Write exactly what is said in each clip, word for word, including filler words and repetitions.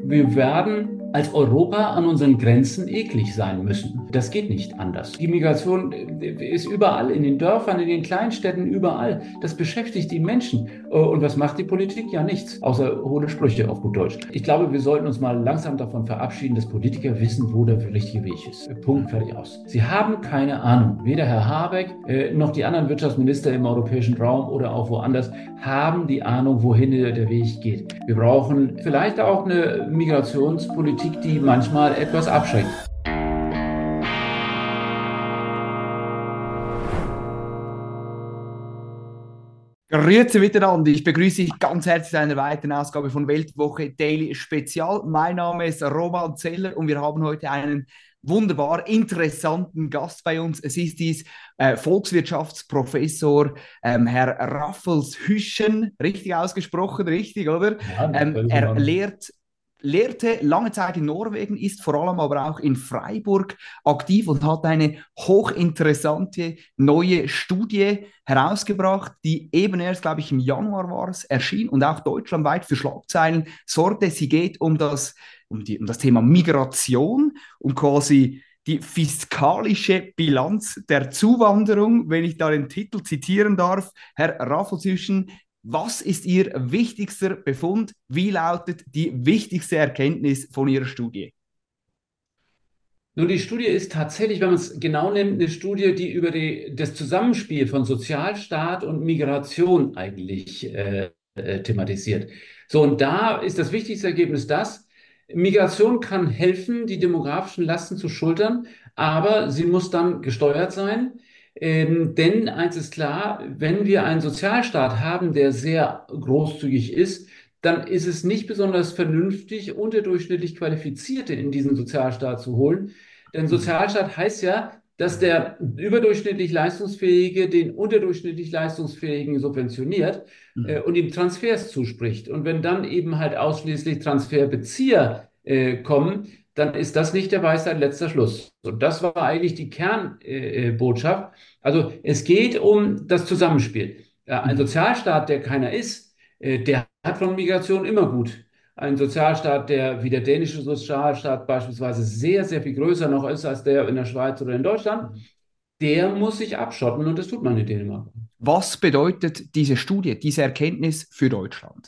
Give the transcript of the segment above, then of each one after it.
Wir werden als Europa an unseren Grenzen eklig sein müssen. Das geht nicht anders. Die Migration ist überall, in den Dörfern, in den Kleinstädten, überall. Das beschäftigt die Menschen. Und was macht die Politik? Ja, nichts, außer hohle Sprüche auf gut Deutsch. Ich glaube, wir sollten uns mal langsam davon verabschieden, dass Politiker wissen, wo der richtige Weg ist. Punkt, fertig, aus. Sie haben keine Ahnung. Weder Herr Habeck äh, noch die anderen Wirtschaftsminister im europäischen Raum oder auch woanders haben die Ahnung, wohin der Weg geht. Wir brauchen vielleicht auch eine Migrationspolitik, die manchmal etwas abschreckt. Grüezi miteinander, ich begrüße dich ganz herzlich zu einer weiteren Ausgabe von Weltwoche Daily Spezial. Mein Name ist Roman Zeller und wir haben heute einen wunderbar interessanten Gast bei uns. Es ist dies äh, Volkswirtschaftsprofessor ähm, Herr Raffels Hüschen, richtig ausgesprochen, richtig, oder? Ja, Ähm, völlig in er Ordnung. lehrt lehrte lange Zeit in Norwegen, ist vor allem aber auch in Freiburg aktiv und hat eine hochinteressante neue Studie herausgebracht, die eben erst, glaube ich, im Januar war es, erschien und auch deutschlandweit für Schlagzeilen sorgte. Sie geht um das, um die, um das Thema Migration, um quasi die fiskalische Bilanz der Zuwanderung, wenn ich da den Titel zitieren darf. Herr Raffelsüschen, was ist Ihr wichtigster Befund? Wie lautet die wichtigste Erkenntnis von Ihrer Studie? Nun, die Studie ist tatsächlich, wenn man es genau nimmt, eine Studie, die über die, das Zusammenspiel von Sozialstaat und Migration eigentlich äh, äh, thematisiert. So, und da ist das wichtigste Ergebnis das: Migration kann helfen, die demografischen Lasten zu schultern, aber sie muss dann gesteuert sein. Ähm, denn eins ist klar, wenn wir einen Sozialstaat haben, der sehr großzügig ist, dann ist es nicht besonders vernünftig, unterdurchschnittlich Qualifizierte in diesen Sozialstaat zu holen. Denn Mhm. Sozialstaat heißt ja, dass der überdurchschnittlich Leistungsfähige den unterdurchschnittlich Leistungsfähigen subventioniert äh, Mhm. und ihm Transfers zuspricht. Und wenn dann eben halt ausschließlich Transferbezieher äh, kommen, dann ist das nicht der Weisheit letzter Schluss. Und das war eigentlich die Kernbotschaft. Äh, äh, Botschaft. Also es geht um das Zusammenspiel. Ja, ein Mhm. Sozialstaat, der keiner ist, äh, der hat von Migration immer gut. Ein Sozialstaat, der wie der dänische Sozialstaat beispielsweise sehr, sehr viel größer noch ist als der in der Schweiz oder in Deutschland, Mhm. der muss sich abschotten und das tut man in Dänemark. Was bedeutet diese Studie, diese Erkenntnis für Deutschland?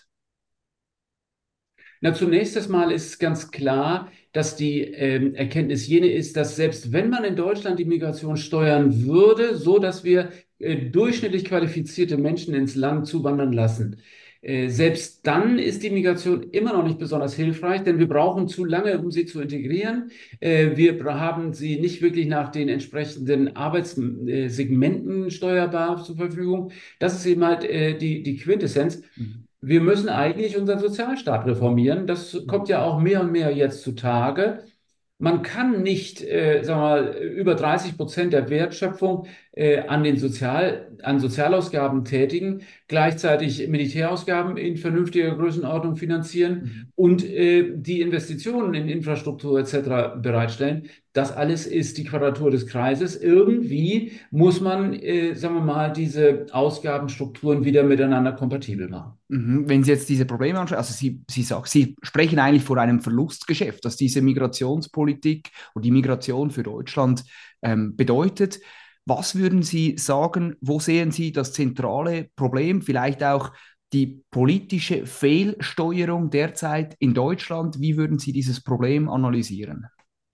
Na, zunächst einmal ist ganz klar, dass die ähm, Erkenntnis jene ist, dass selbst wenn man in Deutschland die Migration steuern würde, so dass wir äh, durchschnittlich qualifizierte Menschen ins Land zuwandern lassen, äh, selbst dann ist die Migration immer noch nicht besonders hilfreich, denn wir brauchen zu lange, um sie zu integrieren. Äh, wir haben sie nicht wirklich nach den entsprechenden Arbeitssegmenten steuerbar zur Verfügung. Das ist eben halt äh, die, die Quintessenz. Mhm. Wir müssen eigentlich unseren Sozialstaat reformieren. Das kommt ja auch mehr und mehr jetzt zutage. Man kann nicht, äh, sagen wir mal, über dreißig Prozent der Wertschöpfung äh, an den Sozial, an Sozialausgaben tätigen, gleichzeitig Militärausgaben in vernünftiger Größenordnung finanzieren Mhm. und äh, die Investitionen in Infrastruktur et cetera bereitstellen. Das alles ist die Quadratur des Kreises. Irgendwie muss man, äh, sagen wir mal, diese Ausgabenstrukturen wieder miteinander kompatibel machen. Mhm. Wenn Sie jetzt diese Probleme anschauen, also Sie, Sie, sagen, Sie sprechen eigentlich von einem Verlustgeschäft, dass diese Migrationspolitik und die Migration für Deutschland ähm, bedeutet. Was würden Sie sagen, wo sehen Sie das zentrale Problem, vielleicht auch die politische Fehlsteuerung derzeit in Deutschland? Wie würden Sie dieses Problem analysieren?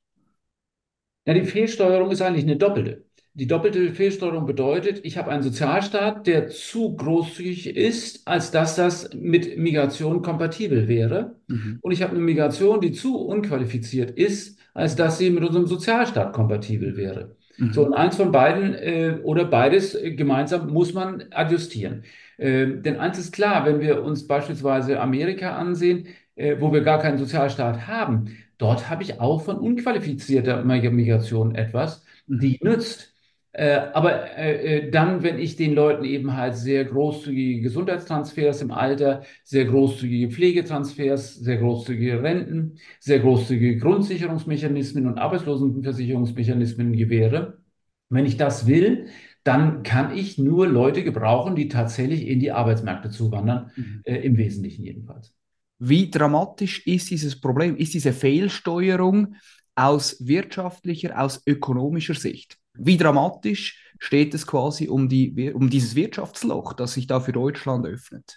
Ja, die Fehlsteuerung ist eigentlich eine doppelte. Die doppelte Fehlsteuerung bedeutet, ich habe einen Sozialstaat, der zu großzügig ist, als dass das mit Migration kompatibel wäre. Mhm. Und ich habe eine Migration, die zu unqualifiziert ist, als dass sie mit unserem Sozialstaat kompatibel wäre. So, und Mhm. eins von beiden äh, oder beides äh, gemeinsam muss man adjustieren. Äh, denn eins ist klar, wenn wir uns beispielsweise Amerika ansehen, äh, wo wir gar keinen Sozialstaat haben, dort habe ich auch von unqualifizierter Migration etwas, Mhm. die nützt. Äh, aber äh, äh, dann, wenn ich den Leuten eben halt sehr großzügige Gesundheitstransfers im Alter, sehr großzügige Pflegetransfers, sehr großzügige Renten, sehr großzügige Grundsicherungsmechanismen und Arbeitslosenversicherungsmechanismen gewähre, wenn ich das will, dann kann ich nur Leute gebrauchen, die tatsächlich in die Arbeitsmärkte zuwandern, Mhm. äh, im Wesentlichen jedenfalls. Wie dramatisch ist dieses Problem, ist diese Fehlsteuerung aus wirtschaftlicher, aus ökonomischer Sicht? Wie dramatisch steht es quasi um, die, um dieses Wirtschaftsloch, das sich da für Deutschland öffnet?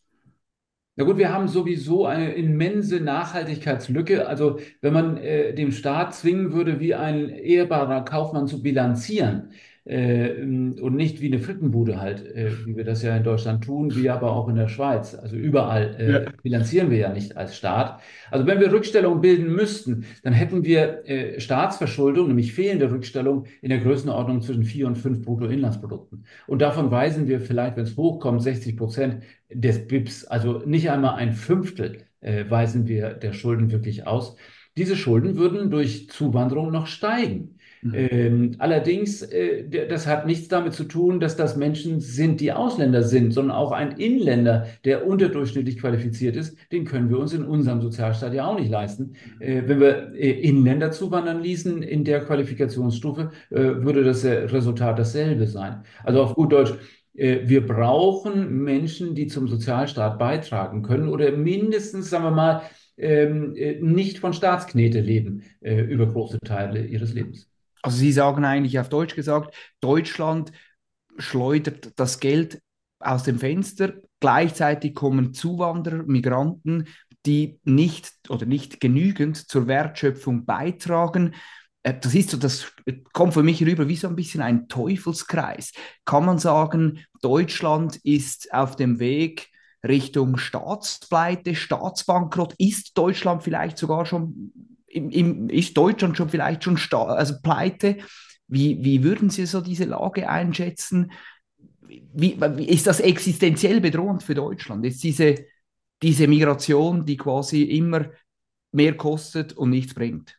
Na gut, wir haben sowieso eine immense Nachhaltigkeitslücke. Also wenn man äh, dem Staat zwingen würde, wie ein ehrbarer Kaufmann zu bilanzieren äh, und nicht wie eine Frittenbude halt, äh, wie wir das ja in Deutschland tun, wie aber auch in der Schweiz. Also überall Ja. äh, bilanzieren wir ja nicht als Staat. Also wenn wir Rückstellung bilden müssten, dann hätten wir äh, Staatsverschuldung, nämlich fehlende Rückstellung in der Größenordnung zwischen vier und fünf Bruttoinlandsprodukten. Und davon weisen wir vielleicht, wenn es hochkommt, sechzig Prozent des B I Ps, also nicht einmal ein Fünftel, äh, weisen wir der Schulden wirklich aus. Diese Schulden würden durch Zuwanderung noch steigen. Mhm. Ähm, allerdings, äh, der- das hat nichts damit zu tun, dass das Menschen sind, die Ausländer sind, sondern auch ein Inländer, der unterdurchschnittlich qualifiziert ist, den können wir uns in unserem Sozialstaat ja auch nicht leisten. Äh, wenn wir äh, Inländer zuwandern ließen in der Qualifikationsstufe, äh, würde das äh, Resultat dasselbe sein. Also auf gut Deutsch, äh, wir brauchen Menschen, die zum Sozialstaat beitragen können oder mindestens, sagen wir mal, ähm, äh, nicht von Staatsknete leben, äh, über große Teile ihres Lebens. Also Sie sagen eigentlich auf Deutsch gesagt, Deutschland schleudert das Geld aus dem Fenster. Gleichzeitig kommen Zuwanderer, Migranten, die nicht oder nicht genügend zur Wertschöpfung beitragen. Äh, Das ist so, das kommt für mich rüber wie so ein bisschen ein Teufelskreis. Kann man sagen, Deutschland ist auf dem Weg Richtung Staatspleite, Staatsbankrott? Ist Deutschland vielleicht sogar schon, im, im, ist Deutschland schon vielleicht schon sta also pleite? Wie, wie würden Sie so diese Lage einschätzen? Wie, wie ist das existenziell bedrohend für Deutschland? Ist diese, diese Migration, die quasi immer mehr kostet und nichts bringt?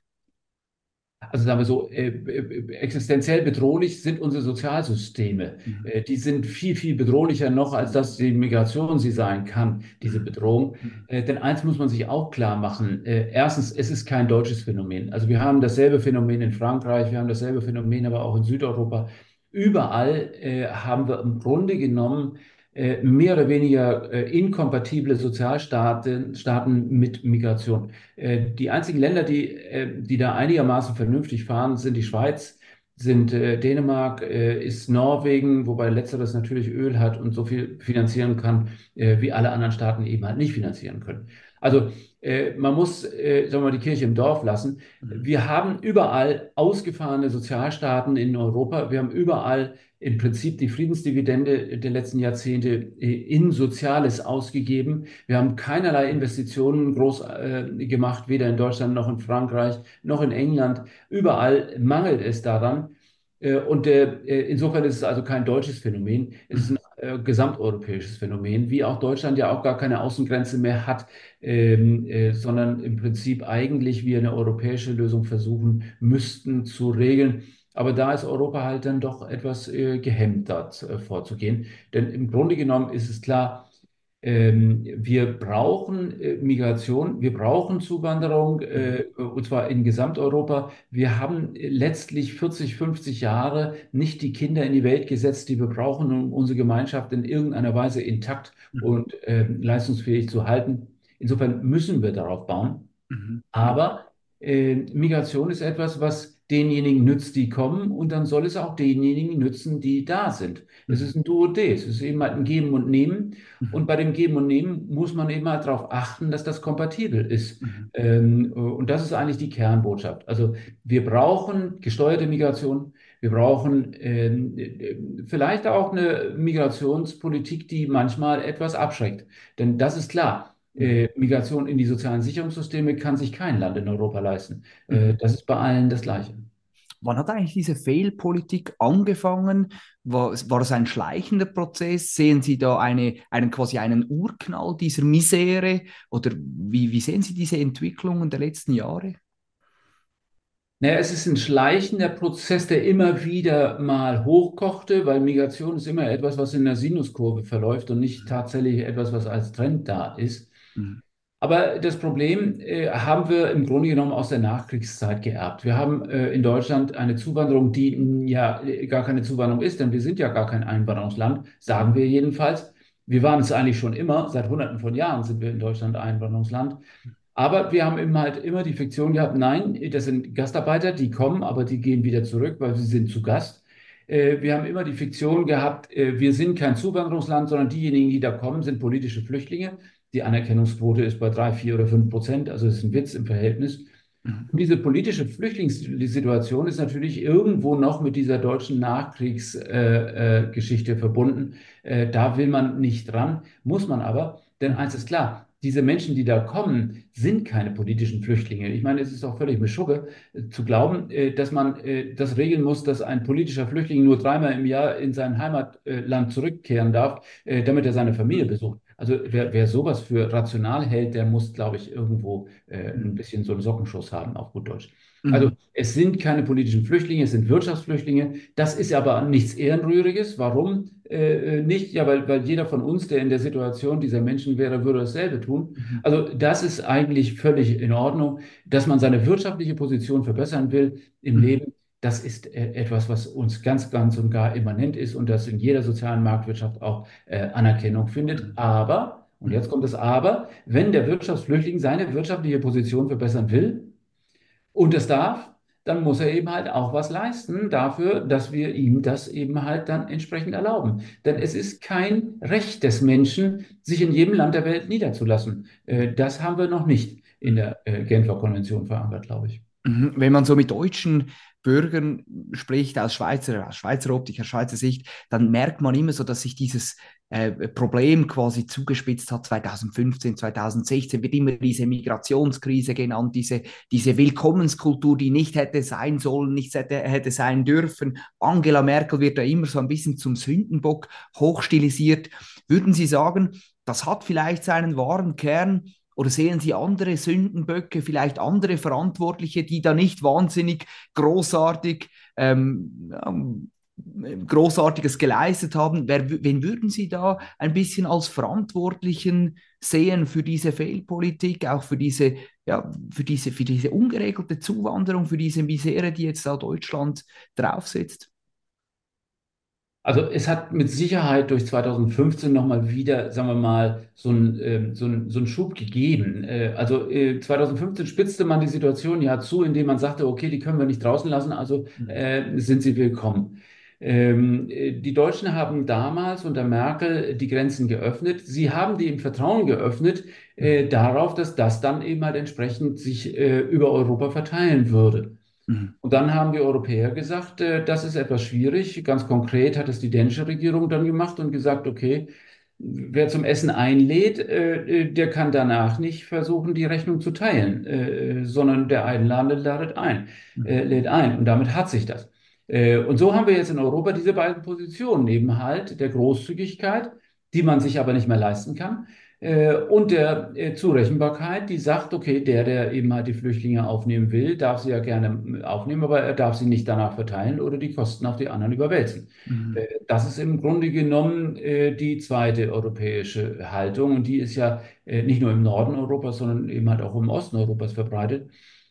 Also sagen wir so, äh, äh, existenziell bedrohlich sind unsere Sozialsysteme. Mhm. Äh, die sind viel, viel bedrohlicher noch, als dass die Migration sie sein kann, diese Mhm. Bedrohung. Mhm. Äh, denn eins muss man sich auch klar machen. Äh, erstens, es ist kein deutsches Phänomen. Also wir haben dasselbe Phänomen in Frankreich, wir haben dasselbe Phänomen aber auch in Südeuropa. Überall äh, haben wir im Grunde genommen äh, mehr oder weniger äh, inkompatible Sozialstaaten Staaten mit Migration. Äh, Die einzigen Länder, die, äh, die da einigermaßen vernünftig fahren, sind die Schweiz, sind äh, Dänemark, äh, ist Norwegen, wobei letzteres natürlich Öl hat und so viel finanzieren kann, äh, wie alle anderen Staaten eben halt nicht finanzieren können. Also äh, man muss, äh, sagen wir mal, die Kirche im Dorf lassen. Mhm. Wir haben überall ausgefahrene Sozialstaaten in Europa. Wir haben überall im Prinzip die Friedensdividende der letzten Jahrzehnte äh, in Soziales ausgegeben. Wir haben keinerlei Investitionen groß äh, gemacht, weder in Deutschland noch in Frankreich noch in England. Überall mangelt es daran. Äh, und äh, äh, insofern ist es also kein deutsches Phänomen. Es ist Mhm. ein äh, gesamteuropäisches Phänomen, wie auch Deutschland ja auch gar keine Außengrenze mehr hat, ähm, äh, sondern im Prinzip eigentlich wir eine europäische Lösung versuchen müssten zu regeln. Aber da ist Europa halt dann doch etwas äh, gehemmt, dort äh, vorzugehen. Denn im Grunde genommen ist es klar, ähm, wir brauchen äh, Migration, wir brauchen Zuwanderung, Mhm. äh, und zwar in Gesamteuropa. Wir haben letztlich vierzig, fünfzig Jahre nicht die Kinder in die Welt gesetzt, die wir brauchen, um unsere Gemeinschaft in irgendeiner Weise intakt Mhm. und äh, leistungsfähig zu halten. Insofern müssen wir darauf bauen. Mhm. Mhm. Aber äh, Migration ist etwas, was denjenigen nützt, die kommen, und dann soll es auch denjenigen nützen, die da sind. Es Mhm. ist ein Duodez, es ist eben halt ein Geben und Nehmen. Mhm. Und bei dem Geben und Nehmen muss man eben halt darauf achten, dass das kompatibel ist. Mhm. Ähm, und das ist eigentlich die Kernbotschaft. Also wir brauchen gesteuerte Migration. Wir brauchen ähm, äh, vielleicht auch eine Migrationspolitik, die manchmal etwas abschreckt. Denn das ist klar. Mhm. Äh, Migration in die sozialen Sicherungssysteme kann sich kein Land in Europa leisten. Äh, Mhm. das ist bei allen das Gleiche. Wann hat eigentlich diese Fehlpolitik angefangen? War, war es ein schleichender Prozess? Sehen Sie da eine, einen, quasi einen Urknall dieser Misere? Oder wie, wie sehen Sie diese Entwicklungen der letzten Jahre? Naja, es ist ein schleichender Prozess, der immer wieder mal hochkochte, weil Migration ist immer etwas, was in der Sinuskurve verläuft und nicht tatsächlich etwas, was als Trend da ist. Mhm. Aber das Problem äh, haben wir im Grunde genommen aus der Nachkriegszeit geerbt. Wir haben äh, in Deutschland eine Zuwanderung, die mh, ja äh, gar keine Zuwanderung ist, denn wir sind ja gar kein Einwanderungsland, sagen wir jedenfalls. Wir waren es eigentlich schon immer, seit Hunderten von Jahren sind wir in Deutschland ein Einwanderungsland. Aber wir haben eben halt immer die Fiktion gehabt, nein, das sind Gastarbeiter, die kommen, aber die gehen wieder zurück, weil sie sind zu Gast. Äh, Wir haben immer die Fiktion gehabt, äh, wir sind kein Zuwanderungsland, sondern diejenigen, die da kommen, sind politische Flüchtlinge. Die Anerkennungsquote ist bei drei, vier oder fünf Prozent, also das ist ein Witz im Verhältnis. Mhm. Und diese politische Flüchtlingssituation ist natürlich irgendwo noch mit dieser deutschen Nachkriegsgeschichte äh, äh, Geschichte verbunden. Äh, da will man nicht dran, muss man aber, denn eins ist klar, diese Menschen, die da kommen, sind keine politischen Flüchtlinge. Ich meine, es ist auch völlig Mischugge äh, zu glauben, äh, dass man äh, das regeln muss, dass ein politischer Flüchtling nur dreimal im Jahr in sein Heimatland zurückkehren darf, äh, damit er seine Familie besucht. Also wer, wer sowas für rational hält, der muss, glaube ich, irgendwo äh, ein bisschen so einen Sockenschuss haben, auf gut Deutsch. Also Mhm. es sind keine politischen Flüchtlinge, es sind Wirtschaftsflüchtlinge. Das ist aber nichts Ehrenrühriges. Warum äh, nicht? Ja, weil, weil jeder von uns, der in der Situation dieser Menschen wäre, würde dasselbe tun. Mhm. Also das ist eigentlich völlig in Ordnung, dass man seine wirtschaftliche Position verbessern will im Mhm. Leben. Das ist äh, etwas, was uns ganz, ganz und gar immanent ist und das in jeder sozialen Marktwirtschaft auch äh, Anerkennung findet. Aber, und Mhm. jetzt kommt das Aber, wenn der Wirtschaftsflüchtling seine wirtschaftliche Position verbessern will, und es darf, dann muss er eben halt auch was leisten dafür, dass wir ihm das eben halt dann entsprechend erlauben. Denn es ist kein Recht des Menschen, sich in jedem Land der Welt niederzulassen. Äh, Das haben wir noch nicht in Mhm. der äh, Genfer Konvention verankert, glaube ich. Mhm. Wenn man so mit deutschen Bürgern spricht, aus Schweizer, aus Schweizer Optik, aus Schweizer Sicht, dann merkt man immer so, dass sich dieses äh, Problem quasi zugespitzt hat. zwanzig fünfzehn, zwanzig sechzehn wird immer diese Migrationskrise genannt, diese, diese Willkommenskultur, die nicht hätte sein sollen, nicht hätte, hätte sein dürfen. Angela Merkel wird da immer so ein bisschen zum Sündenbock hochstilisiert. Würden Sie sagen, das hat vielleicht seinen wahren Kern? Oder sehen Sie andere Sündenböcke, vielleicht andere Verantwortliche, die da nicht wahnsinnig großartig, ähm, ähm, Großartiges geleistet haben? Wer, wen würden Sie da ein bisschen als Verantwortlichen sehen für diese Fehlpolitik, auch für diese, ja, für diese, für diese ungeregelte Zuwanderung, für diese Misere, die jetzt da Deutschland draufsetzt? Also es hat mit Sicherheit durch zwanzig fünfzehn nochmal wieder, sagen wir mal, so einen ähm, so ein, so einen Schub gegeben. Äh, also äh, zwanzig fünfzehn spitzte man die Situation ja zu, indem man sagte, okay, die können wir nicht draußen lassen, also Mhm. äh, sind sie willkommen. Ähm, äh, die Deutschen haben damals unter Merkel die Grenzen geöffnet. Sie haben die im Vertrauen geöffnet, äh, darauf, dass das dann eben halt entsprechend sich äh, über Europa verteilen würde. Mhm. Und dann haben die Europäer gesagt, äh, das ist etwas schwierig. Ganz konkret hat es die dänische Regierung dann gemacht und gesagt, okay, wer zum Essen einlädt, äh, äh, der kann danach nicht versuchen, die Rechnung zu teilen, äh, sondern der Einladende ladet ein, Mhm. äh, lädt ein. Und damit hat sich das. Äh, und so haben wir jetzt in Europa diese beiden Positionen, eben halt der Großzügigkeit, die man sich aber nicht mehr leisten kann, äh, und der äh, Zurechenbarkeit, die sagt, okay, der, der eben halt die Flüchtlinge aufnehmen will, darf sie ja gerne äh, aufnehmen, aber er darf sie nicht danach verteilen oder die Kosten auf die anderen überwälzen. Mhm. Äh, Das ist im Grunde genommen äh, die zweite europäische Haltung und die ist ja äh, nicht nur im Norden Europas, sondern eben halt auch im Osten Europas verbreitet.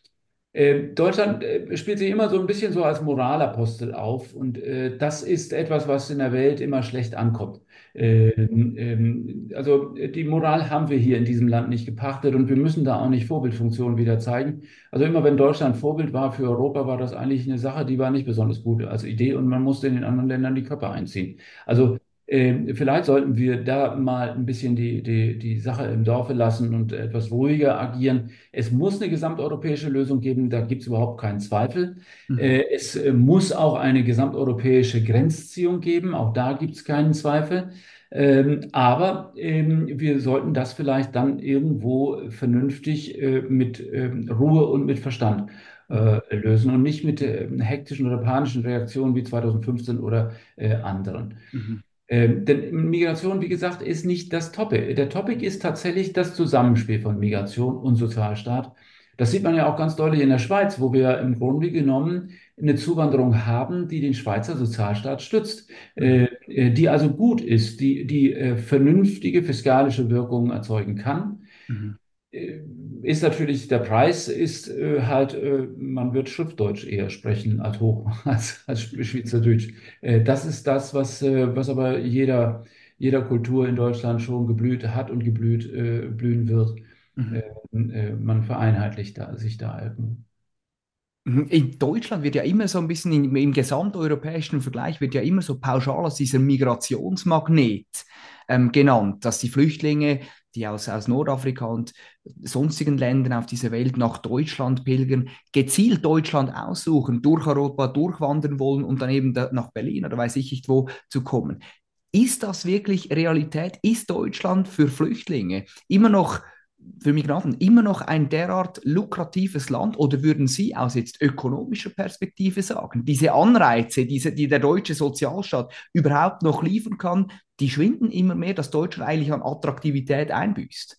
Äh, Deutschland äh, spielt sich immer so ein bisschen so als Moralapostel auf und äh, das ist etwas, was in der Welt immer schlecht ankommt. Ähm, ähm, also äh, die Moral haben wir hier in diesem Land nicht gepachtet und wir müssen da auch nicht Vorbildfunktion wieder zeigen. Also immer wenn Deutschland Vorbild war für Europa, war das eigentlich eine Sache, die war nicht besonders gut als Idee und man musste in den anderen Ländern die Köpfe einziehen. Also ähm, vielleicht sollten wir da mal ein bisschen die, die, die Sache im Dorfe lassen und etwas ruhiger agieren. Es muss eine gesamteuropäische Lösung geben, da gibt es überhaupt keinen Zweifel. Mhm. Äh, Es äh, muss auch eine gesamteuropäische Grenzziehung geben, auch da gibt es keinen Zweifel. Ähm, aber ähm, wir sollten das vielleicht dann irgendwo vernünftig äh, mit ähm, Ruhe und mit Verstand Mhm. äh, lösen und nicht mit äh, hektischen oder panischen Reaktionen wie zwanzig fünfzehn oder äh, anderen. Mhm. Ähm, denn Migration, wie gesagt, ist nicht das Topic. Der Topic ist tatsächlich das Zusammenspiel von Migration und Sozialstaat. Das sieht man ja auch ganz deutlich in der Schweiz, wo wir im Grunde genommen eine Zuwanderung haben, die den Schweizer Sozialstaat stützt, Mhm. äh, äh, die also gut ist, die, die äh, vernünftige fiskalische Wirkungen erzeugen kann. Mhm. Äh, Ist natürlich, der Preis ist äh, halt, äh, man wird Schriftdeutsch eher sprechen als Hoch, als, als Schweizerdeutsch. Äh, das ist das, was, äh, was aber jeder jeder Kultur in Deutschland schon geblüht hat und geblüht äh, blühen wird. Äh, Mhm. äh, man vereinheitlicht da, sich da irgendwie. Mhm. In Deutschland wird ja immer so ein bisschen im, im gesamteuropäischen Vergleich wird ja immer so pauschal als dieser Migrationsmagnet ähm, genannt, dass die Flüchtlinge, die aus, aus Nordafrika und sonstigen Ländern auf dieser Welt nach Deutschland pilgern, gezielt Deutschland aussuchen, durch Europa durchwandern wollen und dann eben da, nach Berlin oder weiß ich nicht wo zu kommen. Ist das wirklich Realität? Ist Deutschland für Flüchtlinge immer noch für Migranten immer noch ein derart lukratives Land oder würden Sie aus jetzt ökonomischer Perspektive sagen, diese Anreize, diese, die der deutsche Sozialstaat überhaupt noch liefern kann, die schwinden immer mehr, dass Deutschland eigentlich an Attraktivität einbüßt?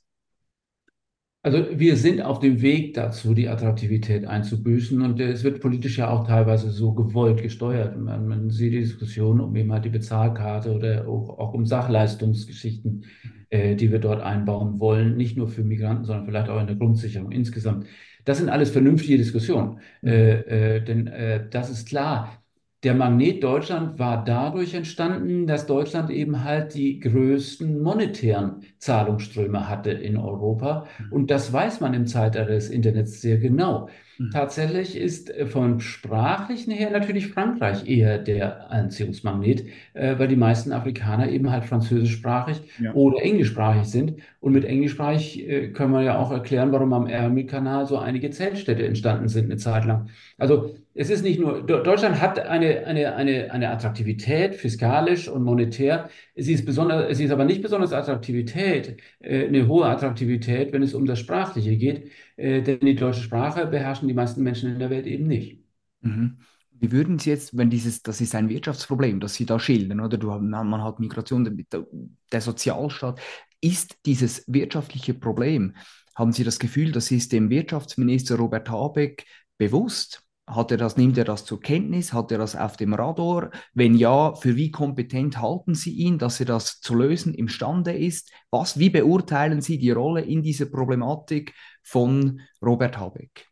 Also wir sind auf dem Weg dazu, die Attraktivität einzubüßen und äh, es wird politisch ja auch teilweise so gewollt gesteuert. Man, man sieht die Diskussion um eben halt die Bezahlkarte oder auch, auch um Sachleistungsgeschichten, äh, die wir dort einbauen wollen, nicht nur für Migranten, sondern vielleicht auch in der Grundsicherung insgesamt. Das sind alles vernünftige Diskussionen, Mhm. äh, äh, denn äh, das ist klar. Der Magnet Deutschland war dadurch entstanden, dass Deutschland eben halt die größten monetären Zahlungsströme hatte in Europa. Und das weiß man im Zeitalter des Internets sehr genau. Mhm. Tatsächlich ist äh, vom Sprachlichen her natürlich Frankreich eher der Anziehungsmagnet, äh, weil die meisten Afrikaner eben halt französischsprachig Ja. oder englischsprachig sind. Und mit Mhm. englischsprachig äh, können wir ja auch erklären, warum am Ärmelkanal so einige Zeltstädte entstanden sind eine Zeit lang. Also es ist nicht nur, Deutschland hat eine, eine, eine, eine Attraktivität fiskalisch und monetär. Sie ist besonders, sie ist aber nicht besonders Attraktivität, äh, eine hohe Attraktivität, wenn es um das Sprachliche geht, äh, denn die deutsche Sprache beherrschen die meisten Menschen in der Welt eben nicht. Mhm. Wie würden Sie jetzt, wenn dieses, das ist ein Wirtschaftsproblem, das Sie da schildern, oder du, man hat Migration, der, der Sozialstaat, ist dieses wirtschaftliche Problem, haben Sie das Gefühl, das ist dem Wirtschaftsminister Robert Habeck bewusst? Hat er das, nimmt er das zur Kenntnis? Hat er das auf dem Radar? Wenn ja, für wie kompetent halten Sie ihn, dass er das zu lösen imstande ist? Was, wie beurteilen Sie die Rolle in dieser Problematik von Robert Habeck?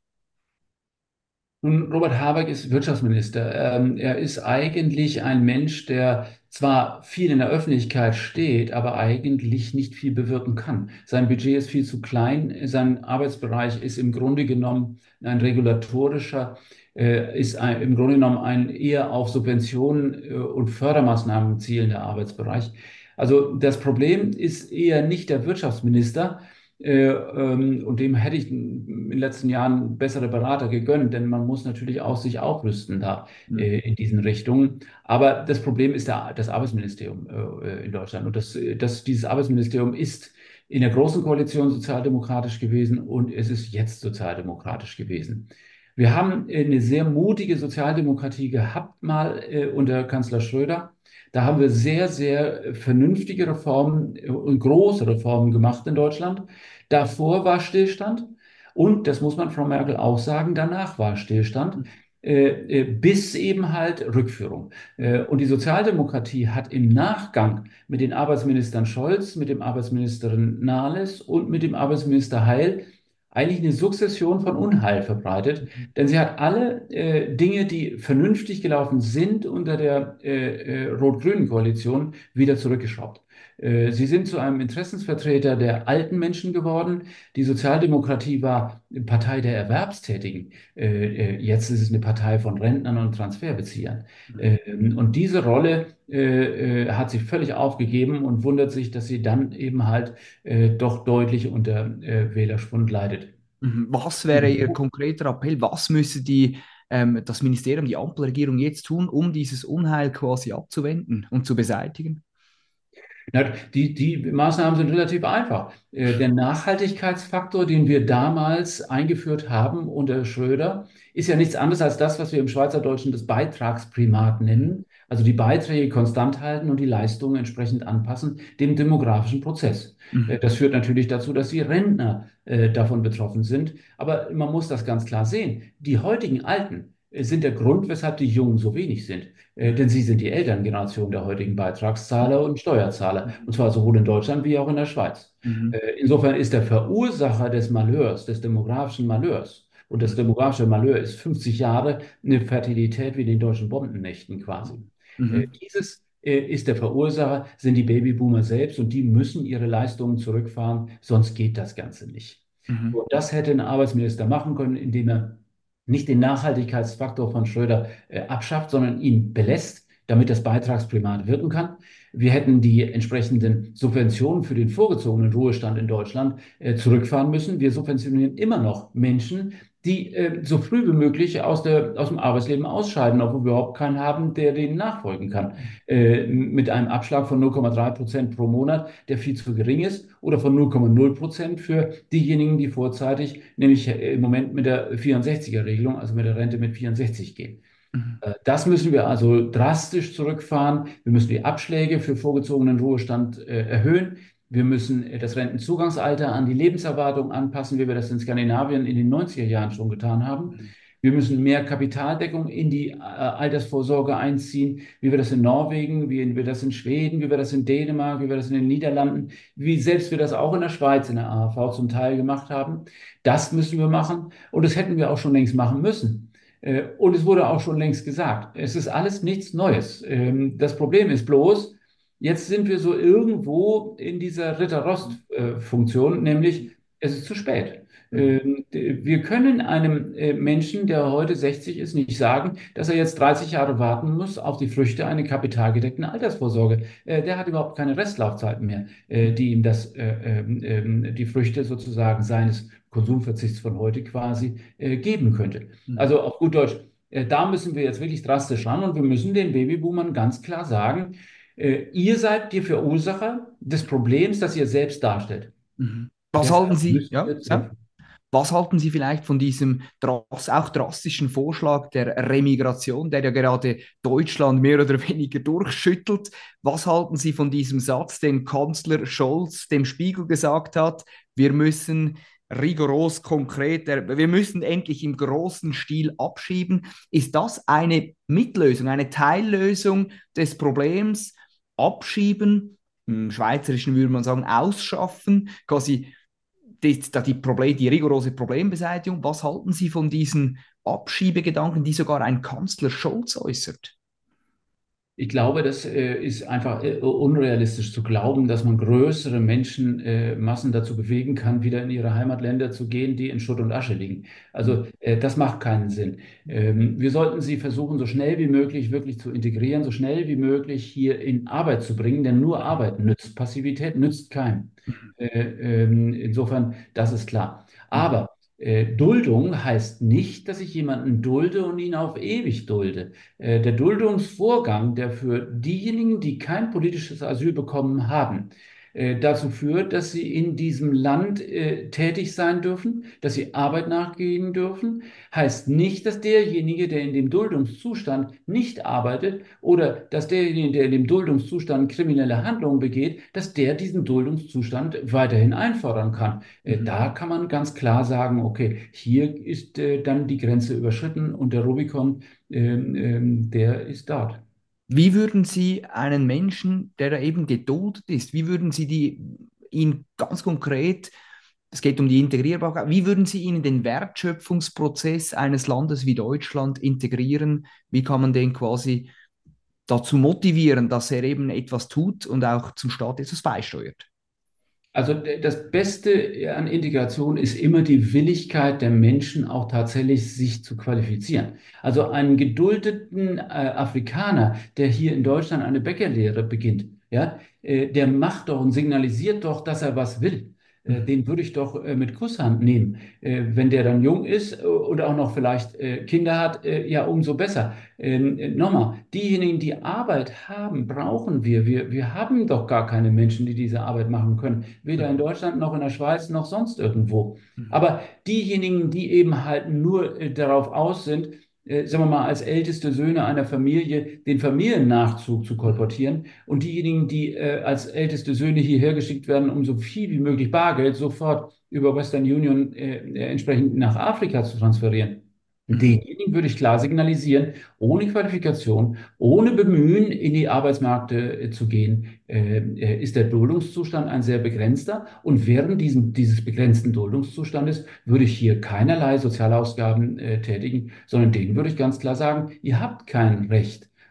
Nun, Robert Habeck ist Wirtschaftsminister. Ähm, er ist eigentlich ein Mensch, der zwar viel in der Öffentlichkeit steht, aber eigentlich nicht viel bewirken kann. Sein Budget ist viel zu klein. Sein Arbeitsbereich ist im Grunde genommen ein regulatorischer, äh, ist ein, im Grunde genommen ein eher auf Subventionen, äh, und Fördermaßnahmen zielender Arbeitsbereich. Also das Problem ist eher nicht der Wirtschaftsminister, äh, ähm, und dem hätte ich in den letzten Jahren bessere Berater gegönnt, denn man muss natürlich auch sich aufrüsten da Mhm. äh, in diesen Richtungen. Aber das Problem ist der, das Arbeitsministerium äh, in Deutschland. Und das, das, dieses Arbeitsministerium ist in der Großen Koalition sozialdemokratisch gewesen und es ist jetzt sozialdemokratisch gewesen. Wir haben eine sehr mutige Sozialdemokratie gehabt, mal äh, unter Kanzler Schröder. Da haben wir sehr, sehr vernünftige Reformen äh, und große Reformen gemacht in Deutschland. Davor war Stillstand und, das muss man Frau Merkel auch sagen, danach war Stillstand, äh, äh, bis eben halt Rückführung. Äh, und die Sozialdemokratie hat im Nachgang mit den Arbeitsministern Scholz, mit dem Arbeitsministerin Nahles und mit dem Arbeitsminister Heil eigentlich eine Sukzession von Unheil verbreitet, denn sie hat alle äh, Dinge, die vernünftig gelaufen sind unter der äh, äh, rot-grünen Koalition, wieder zurückgeschraubt. Äh, Sie sind zu einem Interessensvertreter der alten Menschen geworden. Die Sozialdemokratie war Partei der Erwerbstätigen. Äh, äh, Jetzt ist es eine Partei von Rentnern und Transferbeziehern. Ähm, Und diese Rolle äh, äh, hat sie völlig aufgegeben und wundert sich, dass sie dann eben halt äh, doch deutlich unter äh, Wählerschwund leidet. Mhm. Was wäre Ihr konkreter Appell? Was müsse die, ähm, das Ministerium, die Ampelregierung jetzt tun, um dieses Unheil quasi abzuwenden und zu beseitigen? Na, die, die Maßnahmen sind relativ einfach. Äh, Der Nachhaltigkeitsfaktor, den wir damals eingeführt haben unter Schröder, ist ja nichts anderes als das, was wir im Schweizerdeutschen das Beitragsprimat nennen. Also die Beiträge konstant halten und die Leistungen entsprechend anpassen dem demografischen Prozess. Äh, Mhm. Das führt natürlich dazu, dass die Rentner äh, davon betroffen sind. Aber man muss das ganz klar sehen. Die heutigen Alten äh, sind der Grund, weshalb die Jungen so wenig sind. Äh, denn sie sind die Elterngeneration der heutigen Beitragszahler und Steuerzahler, und zwar sowohl in Deutschland wie auch in der Schweiz. Mhm. Äh, insofern ist der Verursacher des Malheurs, des demografischen Malheurs, und das demografische Malheur ist fünfzig Jahre eine Fertilität wie den deutschen Bombennächten quasi. Äh, Mhm. dieses äh, ist der Verursacher, sind die Babyboomer selbst und die müssen ihre Leistungen zurückfahren, sonst geht das Ganze nicht. Mhm. Und das hätte ein Arbeitsminister machen können, indem er nicht den Nachhaltigkeitsfaktor von Schröder äh, abschafft, sondern ihn belässt, damit das Beitragsprimat wirken kann. Wir hätten die entsprechenden Subventionen für den vorgezogenen Ruhestand in Deutschland äh, zurückfahren müssen. Wir subventionieren immer noch Menschen, die äh, so früh wie möglich aus, der, aus dem Arbeitsleben ausscheiden, obwohl wir überhaupt keinen haben, der denen nachfolgen kann. Äh, mit einem Abschlag von null Komma drei Prozent pro Monat, der viel zu gering ist, oder von null Komma null Prozent für diejenigen, die vorzeitig, nämlich äh, im Moment mit der vierundsechziger-Regelung, also mit der Rente mit vierundsechzig gehen. Mhm. Äh, Das müssen wir also drastisch zurückfahren. Wir müssen die Abschläge für vorgezogenen Ruhestand äh, erhöhen. Wir müssen äh, das Rentenzugangsalter an die Lebenserwartung anpassen, wie wir das in Skandinavien in den neunziger Jahren schon getan haben. Mhm. Wir müssen mehr Kapitaldeckung in die äh, Altersvorsorge einziehen, wie wir das in Norwegen, wie wir das in Schweden, wie wir das in Dänemark, wie wir das in den Niederlanden, wie selbst wir das auch in der Schweiz in der A H V zum Teil gemacht haben. Das müssen wir machen und das hätten wir auch schon längst machen müssen. Äh, Und es wurde auch schon längst gesagt, es ist alles nichts Neues. Ähm, Das Problem ist bloß, jetzt sind wir so irgendwo in dieser Ritter-Rost-Funktion, nämlich es ist zu spät. Mhm. Ähm, d- Wir können einem äh, Menschen, der heute sechzig ist, nicht sagen, dass er jetzt dreißig Jahre warten muss auf die Früchte einer kapitalgedeckten Altersvorsorge. Äh, Der hat überhaupt keine Restlaufzeiten mehr, äh, die ihm das, äh, ähm, ähm, die Früchte sozusagen seines Konsumverzichts von heute quasi äh, geben könnte. Mhm. Also auf gut Deutsch, äh, da müssen wir jetzt wirklich drastisch ran und wir müssen den Babyboomern ganz klar sagen, äh, ihr seid die Verursacher des Problems, das ihr selbst darstellt. Mhm. Was halten Deshalb Sie, müssen ja, wir ja, zurück. was halten Sie vielleicht von diesem dras auch drastischen Vorschlag der Remigration, der ja gerade Deutschland mehr oder weniger durchschüttelt? Was halten Sie von diesem Satz, den Kanzler Scholz dem Spiegel gesagt hat? Wir müssen rigoros konkret, wir müssen endlich im großen Stil abschieben. Ist das eine Mitlösung, eine Teillösung des Problems? Abschieben, im Schweizerischen würde man sagen, ausschaffen, quasi die, die, Problem, die rigorose Problembeseitigung. Was halten Sie von diesen Abschiebegedanken, die sogar ein Kanzler Scholz äußert? Ich glaube, das äh, ist einfach äh, unrealistisch zu glauben, dass man größere Menschenmassen dazu bewegen kann, wieder in ihre Heimatländer zu gehen, die in Schutt und Asche liegen. Also äh, das macht keinen Sinn. Ähm, wir sollten sie versuchen, so schnell wie möglich wirklich zu integrieren, so schnell wie möglich hier in Arbeit zu bringen, denn nur Arbeit nützt. Passivität nützt keinem. Äh, ähm, insofern, das ist klar. Mhm. Aber äh, Duldung heißt nicht, dass ich jemanden dulde und ihn auf ewig dulde. Äh, Der Duldungsvorgang, der für diejenigen, die kein politisches Asyl bekommen haben, äh, dazu führt, dass sie in diesem Land äh, tätig sein dürfen, dass sie Arbeit nachgehen dürfen, heißt nicht, dass derjenige, der in dem Duldungszustand nicht arbeitet oder dass derjenige, der in dem Duldungszustand kriminelle Handlungen begeht, dass der diesen Duldungszustand weiterhin einfordern kann. Äh, Mhm. Da kann man ganz klar sagen, okay, hier ist äh, dann die Grenze überschritten und der Rubikon ähm, ähm, der ist dort. Wie würden Sie einen Menschen, der da eben geduldet ist, wie würden Sie die, ihn ganz konkret, es geht um die Integrierbarkeit, wie würden Sie ihn in den Wertschöpfungsprozess eines Landes wie Deutschland integrieren? Wie kann man den quasi dazu motivieren, dass er eben etwas tut und auch zum Staat etwas beisteuert? Also d- das Beste an Integration ist immer die Willigkeit der Menschen, auch tatsächlich sich zu qualifizieren. Also einen geduldeten äh, Afrikaner, der hier in Deutschland eine Bäckerlehre beginnt, ja, äh, der macht doch und signalisiert doch, dass er was will. Äh, Mhm. den würde ich doch äh, mit Kusshand nehmen. Äh, wenn der dann jung ist äh, oder auch noch vielleicht äh, Kinder hat, äh, ja, umso besser. Ähm, äh, nochmal, diejenigen, die Arbeit haben, brauchen wir. Wir, wir haben doch gar keine Menschen, die diese Arbeit machen können. Weder in Mhm. Deutschland noch in der Schweiz noch sonst irgendwo. Mhm. Aber diejenigen, die eben halt nur äh, darauf aus sind, äh, sagen wir mal, als älteste Söhne einer Familie den Familiennachzug zu Mhm. kolportieren und diejenigen, die äh, als älteste Söhne hierher geschickt werden, um so viel wie möglich Bargeld sofort über Western Union äh, äh, entsprechend nach Afrika zu transferieren. Mhm. Denjenigen würde ich klar signalisieren, ohne Qualifikation, ohne Bemühen, in die Arbeitsmärkte äh, zu gehen, äh, äh, ist der Duldungszustand ein sehr begrenzter. Und während diesem, dieses begrenzten Duldungszustandes würde ich hier keinerlei Sozialausgaben äh, tätigen, sondern denen würde ich ganz klar sagen, ihr habt kein Recht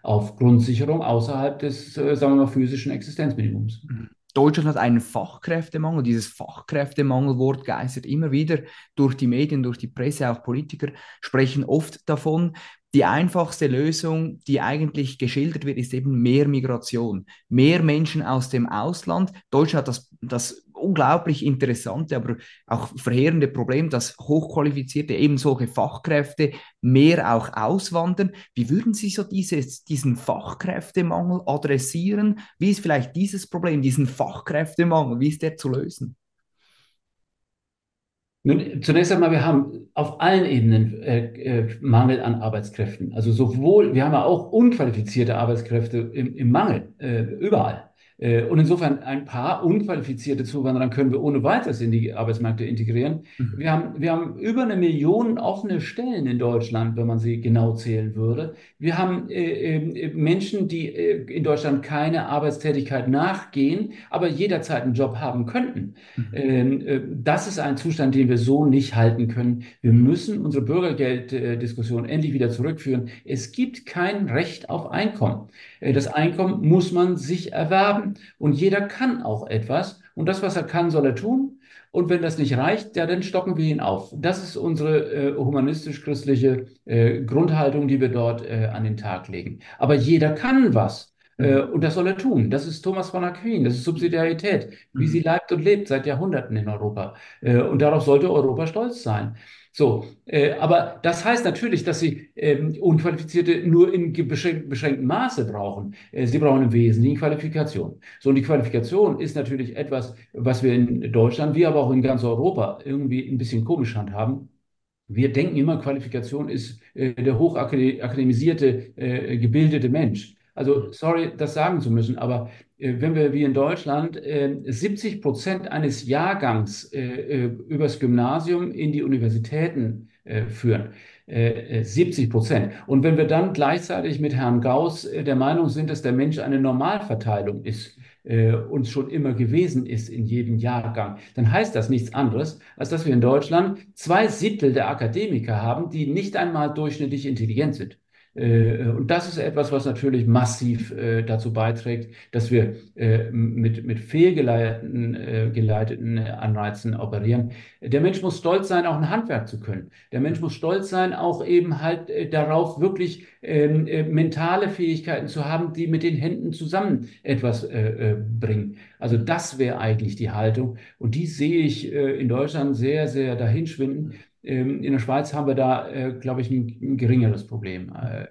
auf Grundsicherung außerhalb des, äh, sagen wir mal, physischen Existenzminimums. Deutschland hat einen Fachkräftemangel. Dieses Fachkräftemangelwort geistert immer wieder durch die Medien, durch die Presse. Auch Politiker sprechen oft davon. Die einfachste Lösung, die eigentlich geschildert wird, ist eben mehr Migration. Mehr Menschen aus dem Ausland. Deutschland hat das, das unglaublich interessante, aber auch verheerende Problem, dass hochqualifizierte, eben solche Fachkräfte mehr auch auswandern. Wie würden Sie so dieses, diesen Fachkräftemangel adressieren? Wie ist vielleicht dieses Problem, diesen Fachkräftemangel, wie ist der zu lösen? Nun, zunächst einmal, wir haben auf allen Ebenen äh, äh, Mangel an Arbeitskräften. Also sowohl, wir haben ja auch unqualifizierte Arbeitskräfte im, im Mangel, äh, überall. Äh, und insofern ein paar unqualifizierte Zuwanderer können wir ohne weiteres in die Arbeitsmärkte integrieren. Mhm. Wir haben, wir haben über eine Million offene Stellen in Deutschland, wenn man sie genau zählen würde. Wir haben äh, äh, Menschen, die äh, in Deutschland keine Arbeitstätigkeit nachgehen, aber jederzeit einen Job haben könnten. Mhm. Ähm, äh, Das ist ein Zustand, den wir so nicht halten können. Wir müssen unsere Bürgergelddiskussion endlich wieder zurückführen. Es gibt kein Recht auf Einkommen. Äh, Das Einkommen muss man sich erwerben und jeder kann auch etwas. Und das, was er kann, soll er tun. Und wenn das nicht reicht, ja, dann stocken wir ihn auf. Das ist unsere äh, humanistisch-christliche äh, Grundhaltung, die wir dort äh, an den Tag legen. Aber jeder kann was. Äh, Mhm. Und das soll er tun. Das ist Thomas von Aquin, das ist Subsidiarität, wie sie Mhm. leibt und lebt seit Jahrhunderten in Europa. Äh, Und darauf sollte Europa stolz sein. So, äh, aber das heißt natürlich, dass sie ähm, Unqualifizierte nur in ge- beschränk- beschränktem Maße brauchen. Äh, Sie brauchen im Wesentlichen Qualifikation. So, und die Qualifikation ist natürlich etwas, was wir in Deutschland, wie aber auch in ganz Europa irgendwie ein bisschen komisch handhaben. Wir denken immer, Qualifikation ist äh, der hochakademisierte, äh, gebildete Mensch. Also, sorry, das sagen zu müssen, aber äh, wenn wir wie in Deutschland äh, siebzig Prozent eines Jahrgangs äh, äh, übers Gymnasium in die Universitäten äh, führen, äh, äh, siebzig Prozent. Und wenn wir dann gleichzeitig mit Herrn Gauss äh, der Meinung sind, dass der Mensch eine Normalverteilung ist, äh, und schon immer gewesen ist in jedem Jahrgang, dann heißt das nichts anderes, als dass wir in Deutschland zwei Siebtel der Akademiker haben, die nicht einmal durchschnittlich intelligent sind. Äh, Und das ist etwas, was natürlich massiv äh, dazu beiträgt, dass wir äh, mit, mit fehlgeleiteten äh, geleiteten Anreizen operieren. Der Mensch muss stolz sein, auch ein Handwerk zu können. Der Mensch muss stolz sein, auch eben halt äh, darauf, wirklich ähm, äh, mentale Fähigkeiten zu haben, die mit den Händen zusammen etwas äh, äh, bringen. Also das wäre eigentlich die Haltung. Und die sehe ich äh, in Deutschland sehr, sehr dahinschwinden. Ähm, in der Schweiz haben wir da, äh, glaube ich, ein, ein geringeres Problem. Äh,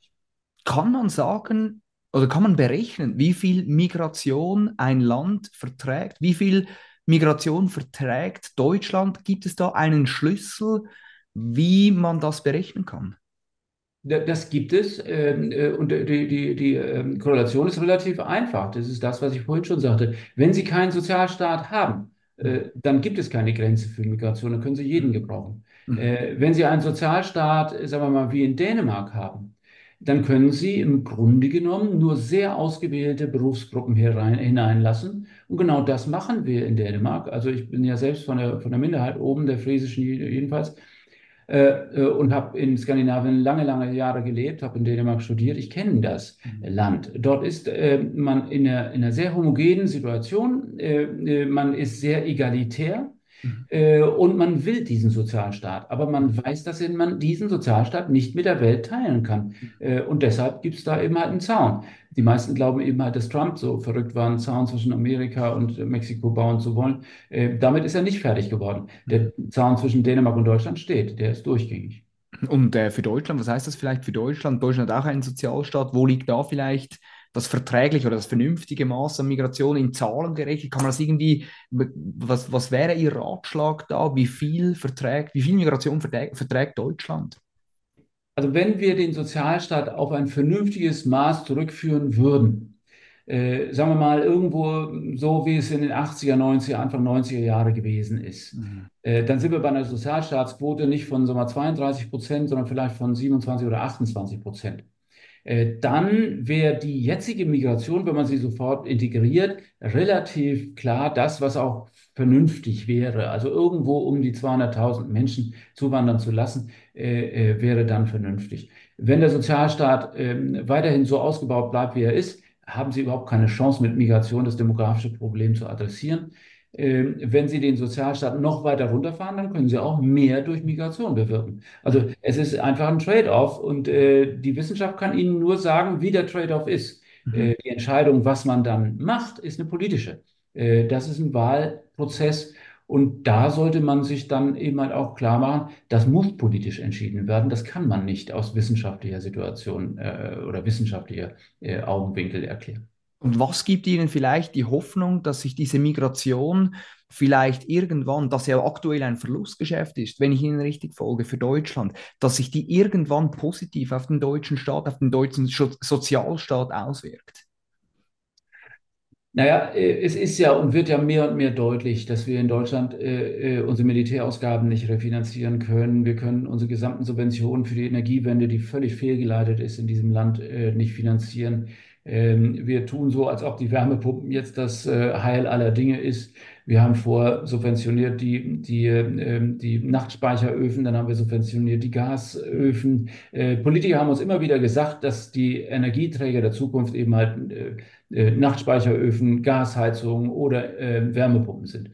Kann man sagen oder kann man berechnen, wie viel Migration ein Land verträgt? Wie viel Migration verträgt Deutschland? Gibt es da einen Schlüssel, wie man das berechnen kann? Da- Das gibt es, ähm, äh, und die, die, die ähm, Korrelation ist relativ einfach. Das ist das, was ich vorhin schon sagte. Wenn Sie keinen Sozialstaat haben, äh, dann gibt es keine Grenze für Migration, dann können Sie jeden gebrauchen. Mhm. Äh, wenn Sie einen Sozialstaat, äh, sagen wir mal, wie in Dänemark haben, dann können Sie im Grunde genommen nur sehr ausgewählte Berufsgruppen hier rein, hineinlassen. Und genau das machen wir in Dänemark. Also ich bin ja selbst von der, von der Minderheit oben, der friesischen jedenfalls, äh, äh, und habe in Skandinavien lange, lange Jahre gelebt, habe in Dänemark studiert. Ich kenne das Mhm. Land. Dort ist äh, man in einer, in einer sehr homogenen Situation. Äh, äh, man ist sehr egalitär. Mhm. Äh, Und man will diesen Sozialstaat, aber man weiß, dass man diesen Sozialstaat nicht mit der Welt teilen kann. Äh, Und deshalb gibt es da eben halt einen Zaun. Die meisten glauben eben halt, dass Trump so verrückt war, einen Zaun zwischen Amerika und Mexiko bauen zu wollen. Äh, Damit ist er nicht fertig geworden. Mhm. Der Zaun zwischen Dänemark und Deutschland steht, der ist durchgängig. Und äh, für Deutschland, was heißt das vielleicht für Deutschland? Deutschland hat auch einen Sozialstaat. Wo liegt da vielleicht das verträgliche oder das vernünftige Maß an Migration in Zahlen gerechnet? Kann man das irgendwie, was, was wäre Ihr Ratschlag da? Wie viel verträgt, wie viel Migration verträgt, verträgt Deutschland? Also wenn wir den Sozialstaat auf ein vernünftiges Maß zurückführen würden, äh, sagen wir mal irgendwo so, wie es in den achtziger, neunziger, Anfang neunziger Jahre gewesen ist, Mhm. äh, dann sind wir bei einer Sozialstaatsquote nicht von sagen wir, mal, zweiunddreißig Prozent, sondern vielleicht von siebenundzwanzig oder achtundzwanzig Prozent. Äh, dann wäre die jetzige Migration, wenn man sie sofort integriert, relativ klar das, was auch vernünftig wäre. Also irgendwo um die zweihunderttausend Menschen zuwandern zu lassen, äh, äh, wäre dann vernünftig. Wenn der Sozialstaat ähm, weiterhin so ausgebaut bleibt, wie er ist, haben Sie überhaupt keine Chance, mit Migration das demografische Problem zu adressieren. Ähm, wenn Sie den Sozialstaat noch weiter runterfahren, dann können Sie auch mehr durch Migration bewirken. Also es ist einfach ein Trade-off und äh, die Wissenschaft kann Ihnen nur sagen, wie der Trade-off ist. Mhm. Äh, die Entscheidung, was man dann macht, ist eine politische. Äh, das ist ein Wahlprozess und da sollte man sich dann eben halt auch klar machen, das muss politisch entschieden werden. Das kann man nicht aus wissenschaftlicher Situation äh, oder wissenschaftlicher äh, Augenwinkel erklären. Und was gibt Ihnen vielleicht die Hoffnung, dass sich diese Migration vielleicht irgendwann, das ja aktuell ein Verlustgeschäft ist, wenn ich Ihnen richtig folge, für Deutschland, dass sich die irgendwann positiv auf den deutschen Staat, auf den deutschen Scho- Sozialstaat auswirkt? Naja, äh, es ist ja und wird ja mehr und mehr deutlich, dass wir in Deutschland äh, äh, unsere Militärausgaben nicht refinanzieren können. Wir können unsere gesamten Subventionen für die Energiewende, die völlig fehlgeleitet ist in diesem Land, äh, nicht finanzieren. Ähm, wir tun so, als ob die Wärmepumpen jetzt das äh, Heil aller Dinge ist. Wir haben vor subventioniert die, die, ähm, die Nachtspeicheröfen, dann haben wir subventioniert die Gasöfen. Äh, Politiker haben uns immer wieder gesagt, dass die Energieträger der Zukunft eben halt äh, äh, Nachtspeicheröfen, Gasheizungen oder äh, Wärmepumpen sind.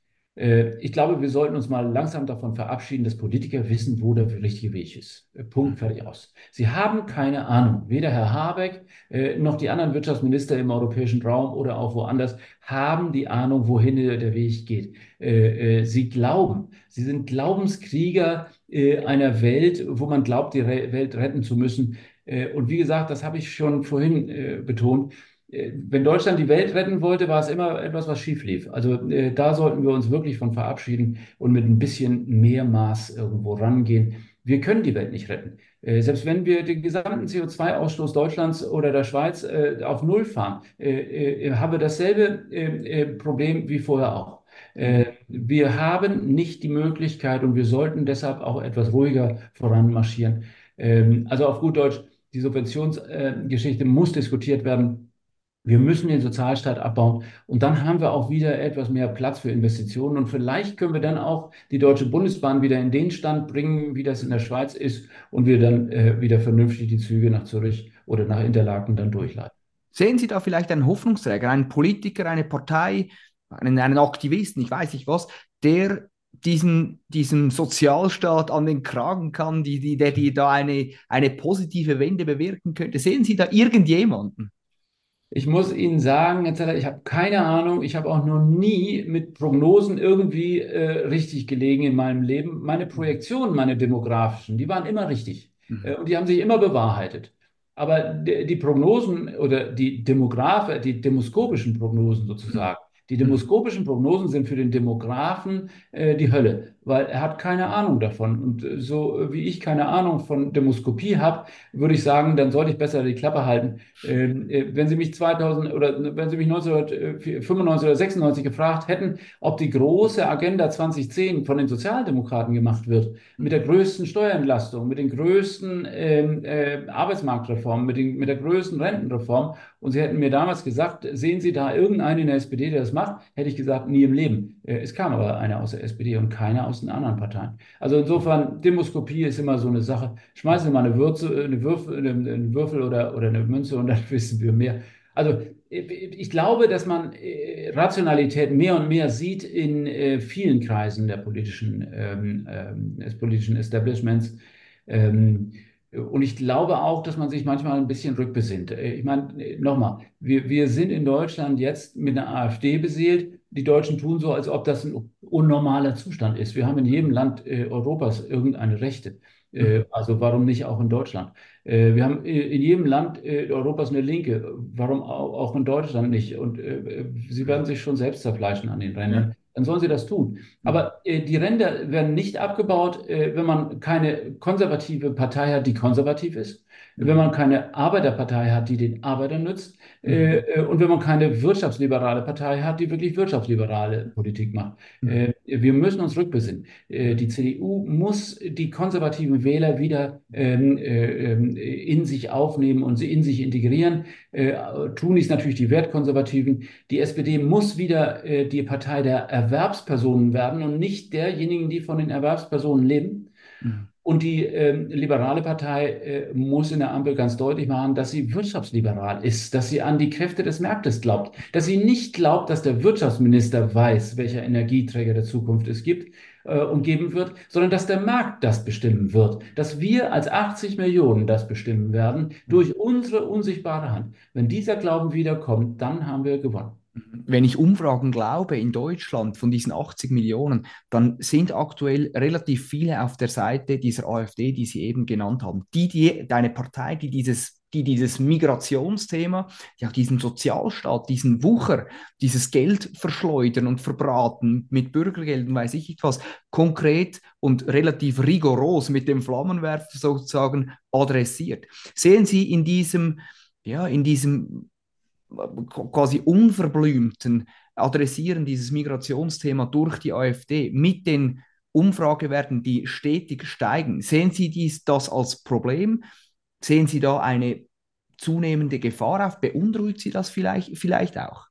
Äh, ich glaube, wir sollten uns mal langsam davon verabschieden, dass Politiker wissen, wo der richtige Weg ist. Äh, Punkt, fertig aus. Sie haben keine Ahnung. Weder Herr Habeck äh, noch die anderen Wirtschaftsminister im europäischen Raum oder auch woanders haben die Ahnung, wohin der, der Weg geht. Äh, äh, sie glauben, sie sind Glaubenskrieger äh, einer Welt, wo man glaubt, die Re Welt retten zu müssen. Äh, und wie gesagt, das habe ich schon vorhin äh, betont. Äh, Wenn Deutschland die Welt retten wollte, war es immer etwas, was schief lief. Also äh, da sollten wir uns wirklich von verabschieden und mit ein bisschen mehr Maß irgendwo rangehen. Wir können die Welt nicht retten. Äh, selbst wenn wir den gesamten C O zwei Ausstoß Deutschlands oder der Schweiz äh, auf Null fahren, äh, äh, haben wir dasselbe äh, äh, Problem wie vorher auch. Äh, wir haben nicht die Möglichkeit und wir sollten deshalb auch etwas ruhiger voranmarschieren. Ähm, also auf gut Deutsch, die Subventionsgeschichte muss diskutiert werden. Wir müssen den Sozialstaat abbauen und dann haben wir auch wieder etwas mehr Platz für Investitionen und vielleicht können wir dann auch die Deutsche Bundesbahn wieder in den Stand bringen, wie das in der Schweiz ist und wir dann äh, wieder vernünftig die Züge nach Zürich oder nach Interlaken dann durchleiten. Sehen Sie da vielleicht einen Hoffnungsträger, einen Politiker, eine Partei, einen, einen Aktivisten, ich weiß nicht was, der diesen, diesem Sozialstaat an den Kragen kann, die, die, der die da eine, eine positive Wende bewirken könnte? Sehen Sie da irgendjemanden? Ich muss Ihnen sagen, Herr Zeller, ich habe keine Ahnung. Ich habe auch noch nie mit Prognosen irgendwie äh, richtig gelegen in meinem Leben. Meine Projektionen, meine demografischen, die waren immer richtig. Äh, Mhm. und die haben sich immer bewahrheitet. Aber die, die Prognosen oder die Demograph, die demoskopischen Prognosen Mhm. sozusagen, die Mhm. demoskopischen Prognosen sind für den Demografen äh, die Hölle, weil er hat keine Ahnung davon. Und äh, so äh, wie ich keine Ahnung von Demoskopie habe, würde ich sagen, dann sollte ich besser die Klappe halten. Ähm, äh, wenn Sie mich zweitausend oder wenn Sie mich neunzehnhundertfünfundneunzig oder sechsundneunzig gefragt hätten, ob die große Agenda zwanzig zehn von den Sozialdemokraten gemacht wird, mit der größten Steuerentlastung, mit den größten ähm, äh, Arbeitsmarktreformen, mit, den, mit der größten Rentenreform, und Sie hätten mir damals gesagt, sehen Sie da irgendeinen in der S P D, der das macht, hätte ich gesagt, nie im Leben. Äh, es kam aber einer aus der S P D und keiner aus den anderen Parteien. Also insofern, Demoskopie ist immer so eine Sache. Schmeißen Sie mal eine Würze, eine Würfel, einen Würfel oder, oder eine Münze und dann wissen wir mehr. Also ich glaube, dass man äh, Rationalität mehr und mehr sieht in äh, vielen Kreisen der politischen, ähm, ähm, des politischen Establishments. Ähm, und ich glaube auch, dass man sich manchmal ein bisschen rückbesinnt. Äh, Ich meine, nochmal, wir, wir sind in Deutschland jetzt mit einer AfD beseelt. Die Deutschen tun so, als ob das ein unnormaler Zustand ist. Wir haben in jedem Land äh, Europas irgendeine Rechte. Äh, Mhm. also warum nicht auch in Deutschland? Äh, wir haben äh, in jedem Land äh, Europas eine Linke. Warum au- auch in Deutschland nicht? Und äh, sie werden sich schon selbst zerfleischen an den Ja. Rändern. Dann sollen sie das tun. Mhm. Aber äh, die Ränder werden nicht abgebaut, äh, wenn man keine konservative Partei hat, die konservativ ist. Wenn Mhm. man keine Arbeiterpartei hat, die den Arbeitern nützt. Äh, Mhm. äh, und wenn man keine wirtschaftsliberale Partei hat, die wirklich wirtschaftsliberale Politik macht. Mhm. Äh, wir müssen uns rückbesinnen. Äh, die C D U muss die konservativen Wähler wieder ähm, äh, ähm, in sich aufnehmen und sie in sich integrieren. Äh, tun dies natürlich die Wertkonservativen. Die S P D muss wieder äh, die Partei der Erwerbspersonen werden und nicht derjenigen, die von den Erwerbspersonen leben. Mhm. Und die ähm, liberale Partei äh, muss in der Ampel ganz deutlich machen, dass sie wirtschaftsliberal ist, dass sie an die Kräfte des Marktes glaubt, dass sie nicht glaubt, dass der Wirtschaftsminister weiß, welcher Energieträger der Zukunft es gibt äh, und geben wird, sondern dass der Markt das bestimmen wird, dass wir als achtzig Millionen das bestimmen werden durch unsere unsichtbare Hand. Wenn dieser Glauben wiederkommt, dann haben wir gewonnen. Wenn ich Umfragen glaube in Deutschland von diesen achtzig Millionen, dann sind aktuell relativ viele auf der Seite dieser AfD, die Sie eben genannt haben. Die, die, deine Partei, die dieses, die dieses Migrationsthema, die auch diesen Sozialstaat, diesen Wucher, dieses Geld verschleudern und verbraten mit Bürgergeldern, weiß ich nicht was, konkret und relativ rigoros mit dem Flammenwerfer sozusagen adressiert. Sehen Sie in diesem, ja, in diesem quasi unverblümten Adressieren dieses Migrationsthema durch die AfD mit den Umfragewerten, die stetig steigen. Sehen Sie dies, das als Problem? Sehen Sie da eine zunehmende Gefahr auf? Beunruhigt Sie das vielleicht, vielleicht auch?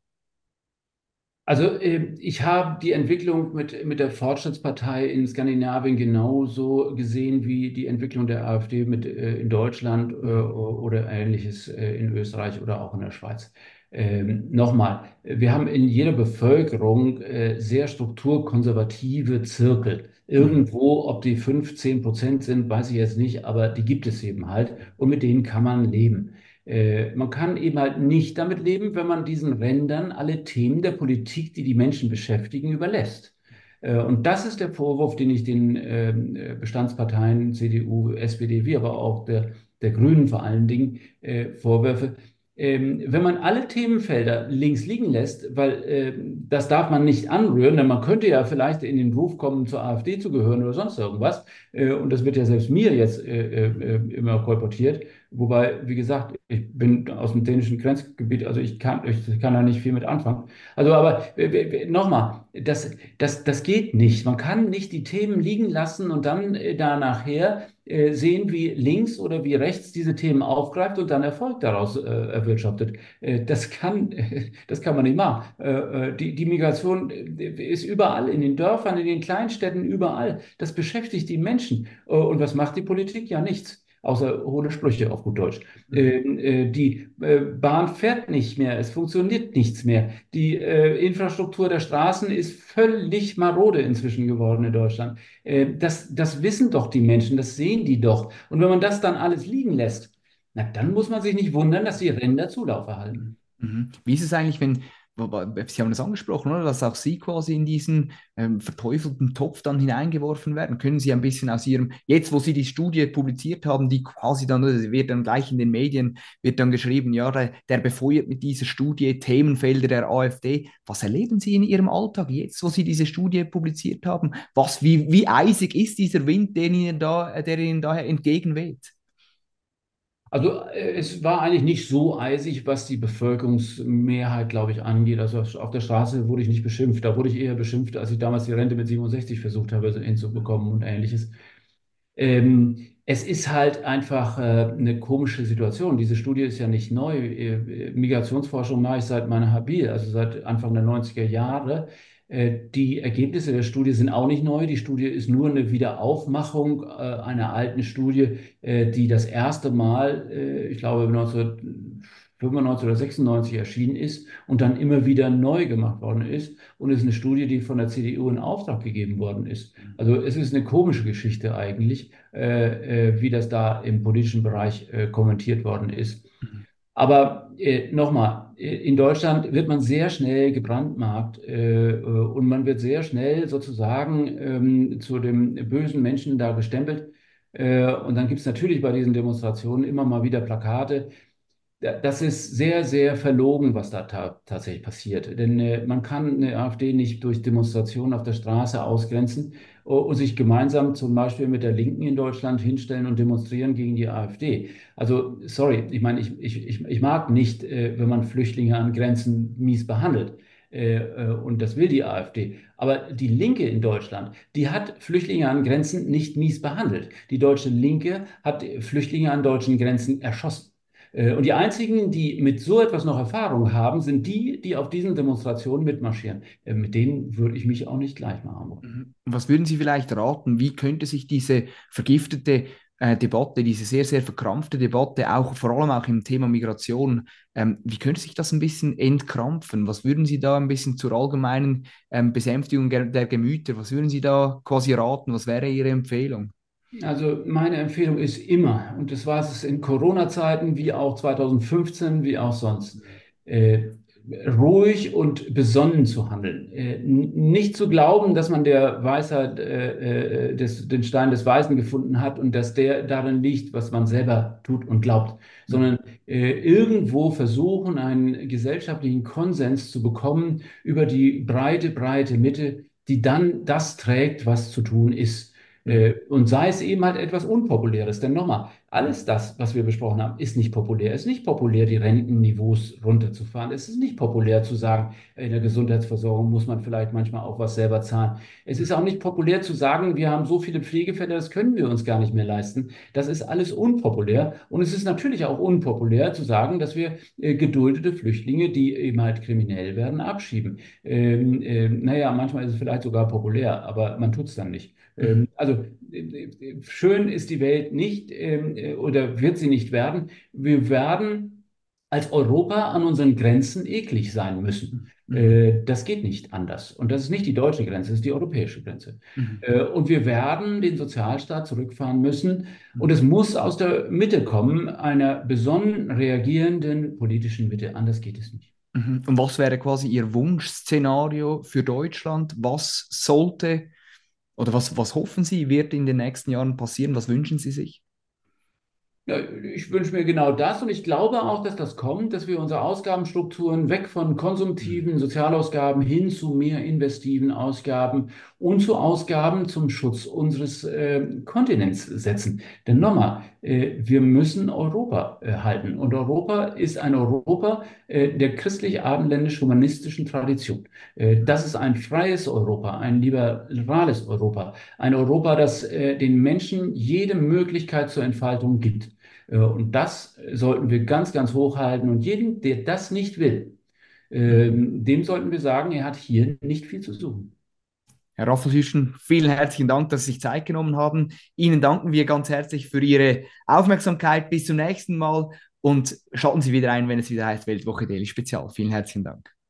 Also äh, ich habe die Entwicklung mit, mit der Fortschrittspartei in Skandinavien genauso gesehen wie die Entwicklung der AfD mit, äh, in Deutschland äh, oder ähnliches äh, in Österreich oder auch in der Schweiz. Ähm, nochmal, wir haben in jeder Bevölkerung äh, sehr strukturkonservative Zirkel. Mhm. Irgendwo, ob die fünf, zehn Prozent sind, weiß ich jetzt nicht, aber die gibt es eben halt und mit denen kann man leben. Äh, man kann eben halt nicht damit leben, wenn man diesen Rändern alle Themen der Politik, die die Menschen beschäftigen, überlässt. Äh, und das ist der Vorwurf, den ich den ähm, äh, Bestandsparteien, C D U, S P D, wie aber auch der, der Grünen vor allen Dingen, äh, vorwerfe. Ähm, wenn man alle Themenfelder links liegen lässt, weil äh, das darf man nicht anrühren, denn man könnte ja vielleicht in den Ruf kommen, zur AfD zu gehören oder sonst irgendwas. Äh, und das wird ja selbst mir jetzt äh, äh, immer kolportiert. Wobei, wie gesagt, ich bin aus dem dänischen Grenzgebiet, also ich kann, ich kann da nicht viel mit anfangen. Also, aber äh, nochmal, das, das, das geht nicht. Man kann nicht die Themen liegen lassen und dann äh, da nachher äh, sehen, wie links oder wie rechts diese Themen aufgreift und dann Erfolg daraus äh, erwirtschaftet. Äh, das kann, äh, das kann man nicht machen. Äh, äh, die, die Migration äh, ist überall, in den Dörfern, in den Kleinstädten, überall. Das beschäftigt die Menschen. Äh, und was macht die Politik? Ja, nichts. Außer hohle Sprüche auf gut Deutsch. Ähm, äh, die äh, Bahn fährt nicht mehr, es funktioniert nichts mehr. Die äh, Infrastruktur der Straßen ist völlig marode inzwischen geworden in Deutschland. Äh, das, das wissen doch die Menschen, das sehen die doch. Und wenn man das dann alles liegen lässt, na, dann muss man sich nicht wundern, dass die Ränder Zulauf erhalten. Mhm. Wie ist es eigentlich, wenn, Sie haben das angesprochen, oder, dass auch Sie quasi in diesen ähm, verteufelten Topf dann hineingeworfen werden? Können Sie ein bisschen aus Ihrem, jetzt wo Sie die Studie publiziert haben, die quasi dann, oder sie wird dann gleich in den Medien, wird dann geschrieben, ja, der, der befeuert mit dieser Studie Themenfelder der AfD. Was erleben Sie in Ihrem Alltag jetzt, wo Sie diese Studie publiziert haben? Was, wie, wie eisig ist dieser Wind, den Ihnen da, der Ihnen daher entgegenweht? Also äh, es war eigentlich nicht so eisig, was die Bevölkerungsmehrheit, glaube ich, angeht. Also auf der Straße wurde ich nicht beschimpft. Da wurde ich eher beschimpft, als ich damals die Rente mit siebenundsechzig versucht habe hinzubekommen und ähnliches. Ähm, es ist halt einfach äh, eine komische Situation. Diese Studie ist ja nicht neu. Äh, Migrationsforschung mache ich seit meiner Habil, also seit Anfang der neunziger Jahre. Äh, die Ergebnisse der Studie sind auch nicht neu. Die Studie ist nur eine Wiederaufmachung äh, einer alten Studie, äh, die das erste Mal, äh, ich glaube, neunzehnhundertfünfundneunzig oder sechsundneunzig erschienen ist und dann immer wieder neu gemacht worden ist. Und es ist eine Studie, die von der C D U in Auftrag gegeben worden ist. Also es ist eine komische Geschichte eigentlich, äh, äh, wie das da im politischen Bereich äh, kommentiert worden ist. Aber äh, nochmal, äh, in Deutschland wird man sehr schnell gebrandmarkt äh, äh, und man wird sehr schnell sozusagen ähm, zu dem bösen Menschen da gestempelt. Äh, und dann gibt es natürlich bei diesen Demonstrationen immer mal wieder Plakate. Ja, das ist sehr, sehr verlogen, was da ta tatsächlich passiert. Denn äh, man kann eine AfD nicht durch Demonstrationen auf der Straße ausgrenzen uh, und sich gemeinsam zum Beispiel mit der Linken in Deutschland hinstellen und demonstrieren gegen die AfD. Also, sorry, ich meine, ich, ich, ich, ich mag nicht, äh, wenn man Flüchtlinge an Grenzen mies behandelt. Äh, äh, und das will die AfD. Aber die Linke in Deutschland, die hat Flüchtlinge an Grenzen nicht mies behandelt. Die deutsche Linke hat Flüchtlinge an deutschen Grenzen erschossen. Äh, Und die einzigen, die mit so etwas noch Erfahrung haben, sind die, die auf diesen Demonstrationen mitmarschieren. Äh, Mit denen würde ich mich auch nicht gleich machen wollen. Mhm. Was würden Sie vielleicht raten? Wie könnte sich diese vergiftete äh, Debatte, diese sehr, sehr verkrampfte Debatte, auch vor allem auch im Thema Migration, ähm, wie könnte sich das ein bisschen entkrampfen? Was würden Sie da ein bisschen zur allgemeinen ähm, Besänftigung der, der Gemüter, was würden Sie da quasi raten? Was wäre Ihre Empfehlung? Also meine Empfehlung ist immer, und das war es in Corona-Zeiten wie auch zwanzig fünfzehn, wie auch sonst, äh, ruhig und besonnen zu handeln. Äh, n- nicht zu glauben, dass man der Weisheit äh, äh, des, den Stein des Weisen gefunden hat und dass der darin liegt, was man selber tut und glaubt, Mhm. sondern äh, irgendwo versuchen, einen gesellschaftlichen Konsens zu bekommen über die breite, breite Mitte, die dann das trägt, was zu tun ist. Mhm. Äh, Und sei es eben halt etwas Unpopuläres. Denn nochmal, alles das, was wir besprochen haben, ist nicht populär. Es ist nicht populär, die Rentenniveaus runterzufahren. Es ist nicht populär zu sagen, in der Gesundheitsversorgung muss man vielleicht manchmal auch was selber zahlen. Es ist auch nicht populär zu sagen, wir haben so viele Pflegefälle, das können wir uns gar nicht mehr leisten. Das ist alles unpopulär. Und es ist natürlich auch unpopulär zu sagen, dass wir äh, geduldete Flüchtlinge, die eben halt kriminell werden, abschieben. Ähm, ähm, naja, manchmal ist es vielleicht sogar populär, aber man tut es dann nicht. Mhm. Ähm, also äh, äh, schön ist die Welt nicht ähm, äh, oder wird sie nicht werden. Wir werden als Europa an unseren Grenzen eklig sein müssen. Mhm. Äh, das geht nicht anders. Und das ist nicht die deutsche Grenze, das ist die europäische Grenze. Mhm. Äh, und wir werden den Sozialstaat zurückfahren müssen. Und Mhm. es muss aus der Mitte kommen, einer besonnen reagierenden politischen Mitte. Anders geht es nicht. Mhm. Und was wäre quasi Ihr Wunschszenario für Deutschland? Was sollte oder was, was hoffen Sie, wird in den nächsten Jahren passieren? Was wünschen Sie sich? Ja, ich wünsche mir genau das und ich glaube auch, dass das kommt, dass wir unsere Ausgabenstrukturen weg von Mhm. konsumtiven Sozialausgaben hin zu mehr investiven Ausgaben und zu Ausgaben zum Schutz unseres äh, Kontinents setzen. Denn nochmal, äh, wir müssen Europa äh, halten und Europa ist ein Europa äh, der christlich-abendländisch-humanistischen Tradition. Äh, das ist ein freies Europa, ein liberales Europa, ein Europa, das äh, den Menschen jede Möglichkeit zur Entfaltung gibt. Äh, Und das sollten wir ganz, ganz hoch halten. Und jeden, der das nicht will, Mhm. ähm, dem sollten wir sagen, er hat hier nicht viel zu suchen. Herr Raphael Hüschen, vielen herzlichen Dank, dass Sie sich Zeit genommen haben. Ihnen danken wir ganz herzlich für Ihre Aufmerksamkeit. Bis zum nächsten Mal und schalten Sie wieder ein, wenn es wieder heißt Weltwoche Daily Spezial. Vielen herzlichen Dank.